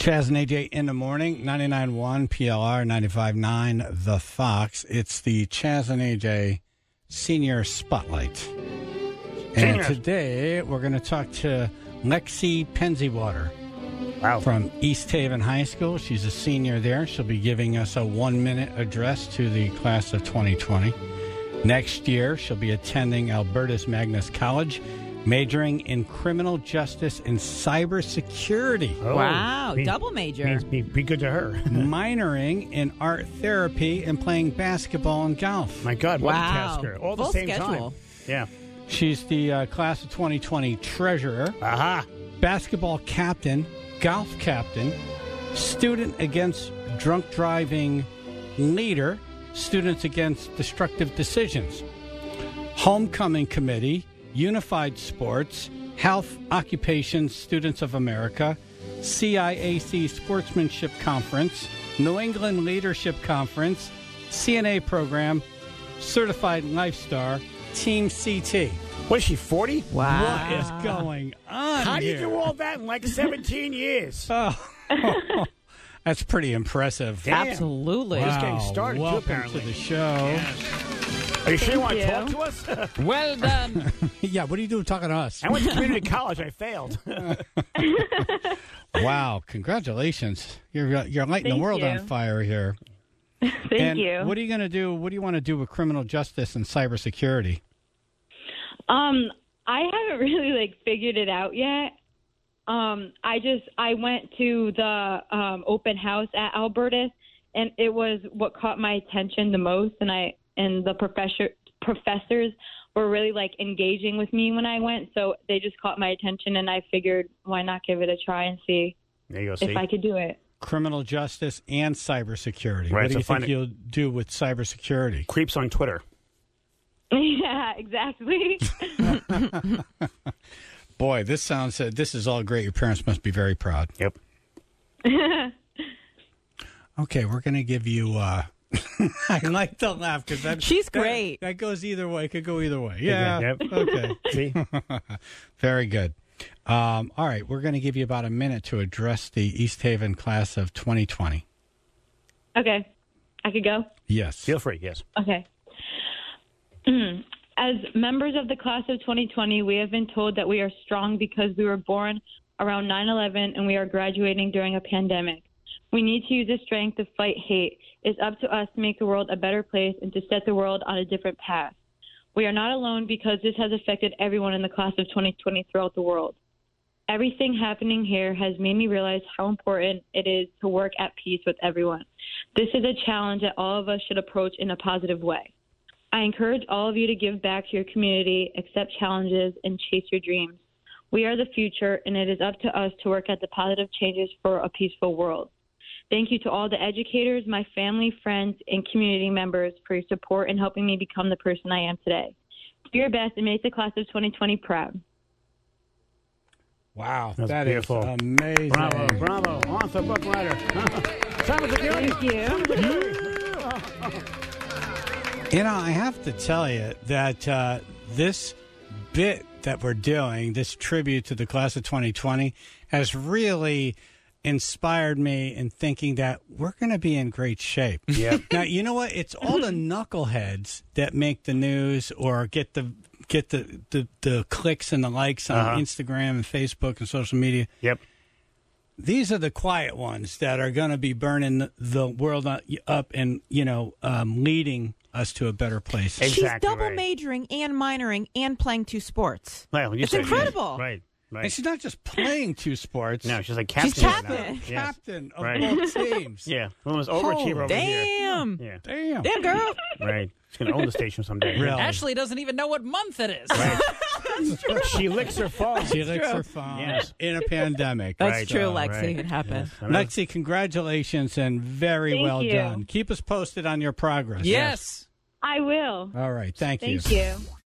Chaz and AJ in the morning, 99.1 PLR, 95.9 The Fox. It's the Chaz and AJ Senior Spotlight. And today we're going to talk to Lexi Pensywater from East Haven High School. She's a senior there. She'll be giving us a 1-minute address to the class of 2020. Next year, she'll be attending Albertus Magnus College, majoring in criminal justice and cybersecurity. Oh, wow, double major. Means be good to her. Minoring in art therapy and playing basketball and golf. My God, what a tasker. All Full the same schedule. time. Yeah. She's the class of 2020 treasurer, basketball captain, golf captain, student against drunk driving leader, students against destructive decisions, homecoming committee, Unified Sports, Health Occupations Students of America, CIAC Sportsmanship Conference, New England Leadership Conference, CNA Program, Certified Lifestar, Team CT. What is she, 40? Wow. What is going on How do you here? do all that in like 17 years? Oh, that's pretty impressive. Damn. Absolutely. Just getting started, too, Welcome apparently. to the show. Yes. Are you sure you want to talk to us? Well done. Yeah, what are you doing talking to us? I went to community college. I failed. Wow, congratulations. You're lighting the Thank world you. on fire here. Thank you. What are you going to do? What do you want to do with criminal justice and cybersecurity? I haven't really figured it out yet. I went to the open house at Albertus, and it was what caught my attention the most. And the professors were really engaging with me when I went, so they just caught my attention, and I figured why not give it a try and see There you go. See? if I could do it. Criminal justice and cybersecurity. Right, What do so you think find you'll do with cybersecurity? Creeps on Twitter. Yeah, exactly. Boy, this is all great. Your parents must be very proud. Yep. Okay, we're going to give you. I like the laugh because She's great. That goes either way. It could go either way. Yeah. Yep. Okay. See? Very good. All right, we're going to give you about a minute to address the East Haven class of 2020. Okay. I could go? Yes. Feel free, yes. Okay. As members of the class of 2020, we have been told that we are strong because we were born around 9/11 and we are graduating during a pandemic. We need to use this strength to fight hate. It's up to us to make the world a better place and to set the world on a different path. We are not alone because this has affected everyone in the class of 2020 throughout the world. Everything happening here has made me realize how important it is to work at peace with everyone. This is a challenge that all of us should approach in a positive way. I encourage all of you to give back to your community, accept challenges, and chase your dreams. We are the future, and it is up to us to work at the positive changes for a peaceful world. Thank you to all the educators, my family, friends, and community members for your support in helping me become the person I am today. Do your best and make the class of 2020 proud. Wow, That's that is beautiful. amazing. Bravo, bravo. Author, book writer. Cybersecurity. Thank you. You know, I have to tell you that this bit that we're doing, this tribute to the class of 2020, has really inspired me in thinking that we're going to be in great shape. Yeah. Now, you know what? It's all the knuckleheads that make the news or get the clicks and the likes on Instagram and Facebook and social media. Yep. These are the quiet ones that are going to be burning the world up and, leading us to a better place. Exactly. She's double right. majoring and minoring and playing 2 sports. Well, you It's said incredible. Right, right. And she's not just playing 2 sports. No, she's like captain. She's right now. captain. Yes. Captain of Right. both teams. Yeah, almost overachiever over here. Damn. Yeah, Damn. Damn, girl. right. She's going to own the station someday. Really? Ashley doesn't even know what month it is. Right. She licks her phone. She licks her phone Yes. in a pandemic. That's Right. true, Oh, Lexi. right. It happened. Yes. I know. Lexi, congratulations and very Thank well you. done. Keep us posted on your progress. Yes. I will. All right. Thank you. Thank you.